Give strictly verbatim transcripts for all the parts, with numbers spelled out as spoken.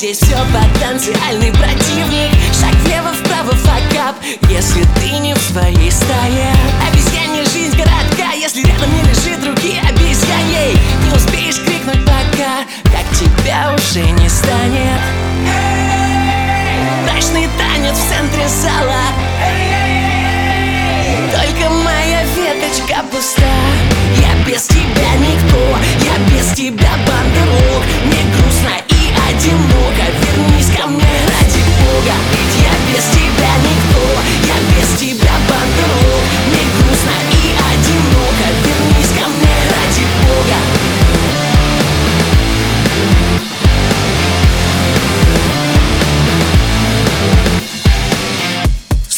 здесь все потенциальный противник. Шаг влево, вправо, факап, если ты не в своей стае. Обезьянья жизнь городка, если рядом не лежит руки обезьяньей. Не успеешь крикнуть пока, как тебя уже не станет. Брачный танец в центре зала, только моя веточка пуста. Я без тебя никто, я без тебя бандерок. Мне грустно и одиноко, вернись ко мне ради Бога. Ведь я без тебя никто, я без тебя бандерок. Мне грустно и одиноко, вернись ко мне ради Бога.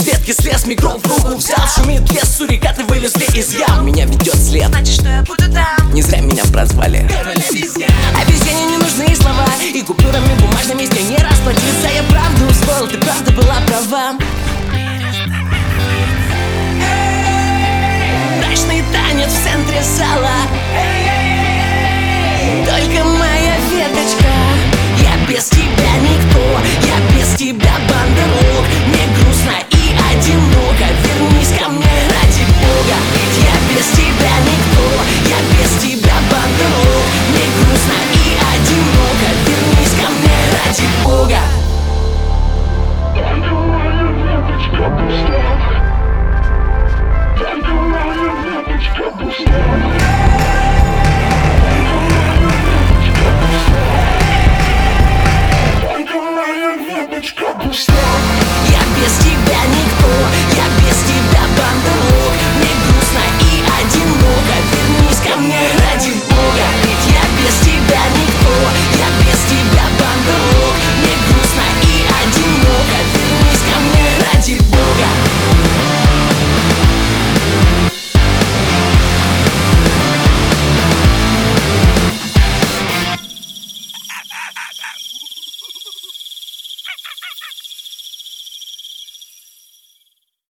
Слез, микрофон в руку взял, шумит лес, сурикаты вылезли из ям. Меня ведет след, значит, что я буду там.